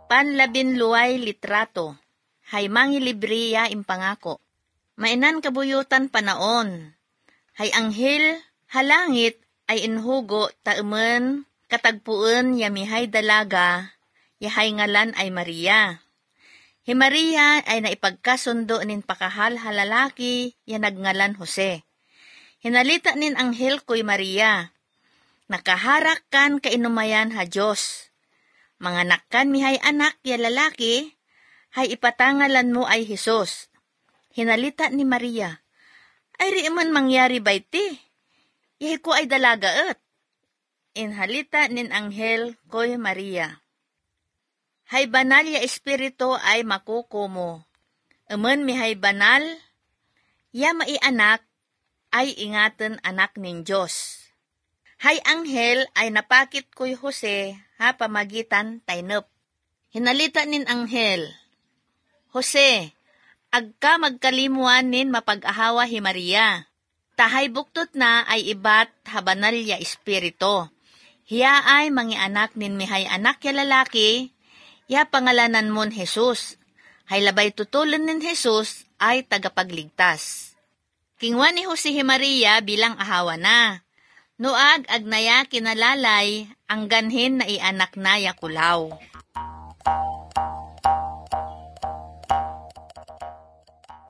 Panlabinluway litrato. Hay mangilibriya impangako. Mainan kabuyutan panaon. Hay anghel halangit ay inhugo taumen katagpuan yamihay dalaga, yahay ngalan ay Maria. Hi Maria ay naipagkasundo nin pakahal halalaki ya nagngalan Jose. Hinalita nin anghel ko'y Maria. Nakaharak kan kainumayan ha Diyos. Manganak kan mihay anak ya lalaki, hay ipatangalan mo ay Jesus. Hinalita ni Maria, ay riiman mangyari bayti, yahi ko ay dalagaet. Inhalita nin anghel ko'y Maria. Hay banal ya espiritu ay makukumo. Amen mihay banal, ya maianak ay ingatan anak nin Diyos. Hay anghel ay napakit ko'y Jose ha pamagitan tainep. Hinalita nin anghel, Jose, agka magkalimuan nin mapag-ahawa hi Maria. Tahay buktot na ay ibat habanal ya espiritu. Hiya ay mangianak nin mihay anak ya lalaki, ya pangalanan mon Jesus. Hay labay tutulan nin Jesus ay tagapagligtas. Kingwan ni Jose hi Maria bilang ahawa na. Noag agnaya kinalalay ang ganhin na ianak na ya kulaw.